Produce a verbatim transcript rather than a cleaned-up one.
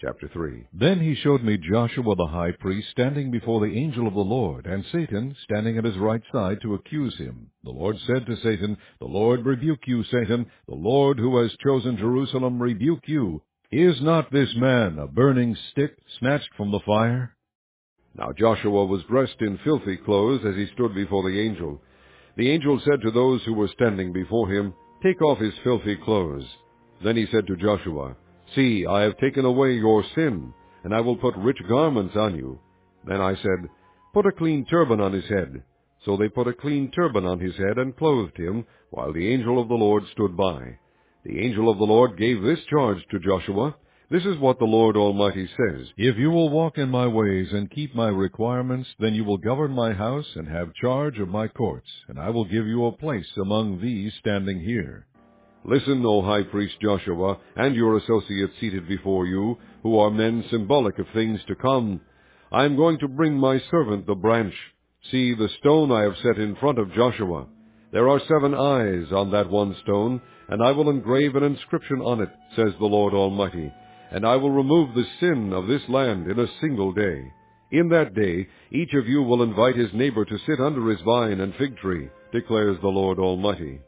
Chapter three. Then he showed me Joshua the high priest standing before the angel of the Lord, and Satan standing at his right side to accuse him. The Lord said to Satan, "The Lord rebuke you, Satan. The Lord who has chosen Jerusalem rebuke you. Is not this man a burning stick snatched from the fire?" Now Joshua was dressed in filthy clothes as he stood before the angel. The angel said to those who were standing before him, "Take off his filthy clothes." Then he said to Joshua, "See, I have taken away your sin, and I will put rich garments on you." Then I said, "Put a clean turban on his head." So they put a clean turban on his head and clothed him, while the angel of the Lord stood by. The angel of the Lord gave this charge to Joshua, "This is what the Lord Almighty says. If you will walk in my ways and keep my requirements, then you will govern my house and have charge of my courts, and I will give you a place among these standing here." Listen, O high priest Joshua, and your associates seated before you, who are men symbolic of things to come. I am going to bring my servant the branch. See the stone I have set in front of Joshua. There are seven eyes on that one stone, and I will engrave an inscription on it, says the Lord Almighty, and I will remove the sin of this land in a single day. In that day each of you will invite his neighbor to sit under his vine and fig tree, declares the Lord Almighty.